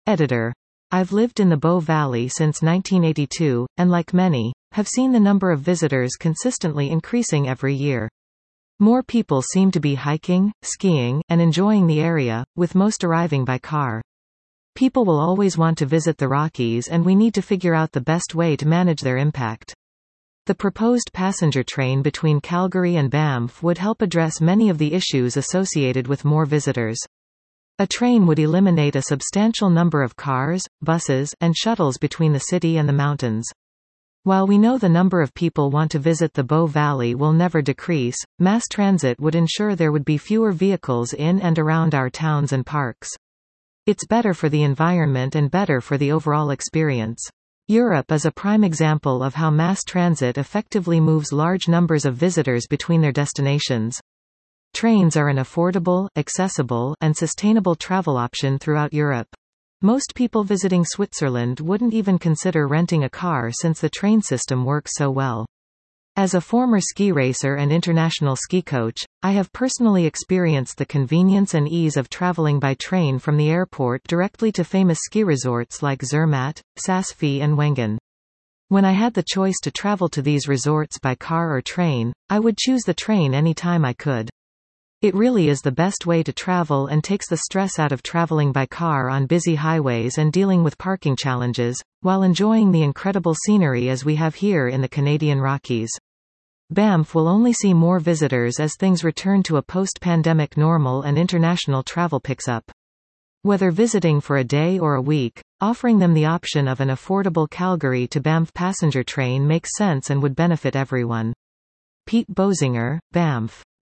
Editor. I've lived in the Bow Valley since 1982, and like many, have seen the number of visitors consistently increasing every year. More people seem to be hiking, skiing, and enjoying the area, with most arriving by car. People will always want to visit the Rockies, and we need to figure out the best way to manage their impact. The proposed passenger train between Calgary and Banff would help address many of the issues associated with more visitors. A train would eliminate a substantial number of cars, buses, and shuttles between the city and the mountains. While we know the number of people want to visit the Bow Valley will never decrease, mass transit would ensure there would be fewer vehicles in and around our towns and parks. It's better for the environment and better for the overall experience. Europe is a prime example of how mass transit effectively moves large numbers of visitors between their destinations. Trains are an affordable, accessible, and sustainable travel option throughout Europe. Most people visiting Switzerland wouldn't even consider renting a car since the train system works so well. As a former ski racer and international ski coach, I have personally experienced the convenience and ease of traveling by train from the airport directly to famous ski resorts like Zermatt, Saas-Fee and Wengen. When I had the choice to travel to these resorts by car or train, I would choose the train anytime I could. It really is the best way to travel and takes the stress out of traveling by car on busy highways and dealing with parking challenges, while enjoying the incredible scenery as we have here in the Canadian Rockies. Banff will only see more visitors as things return to a post-pandemic normal and international travel picks up. Whether visiting for a day or a week, offering them the option of an affordable Calgary to Banff passenger train makes sense and would benefit everyone. Pete Bosinger, Banff.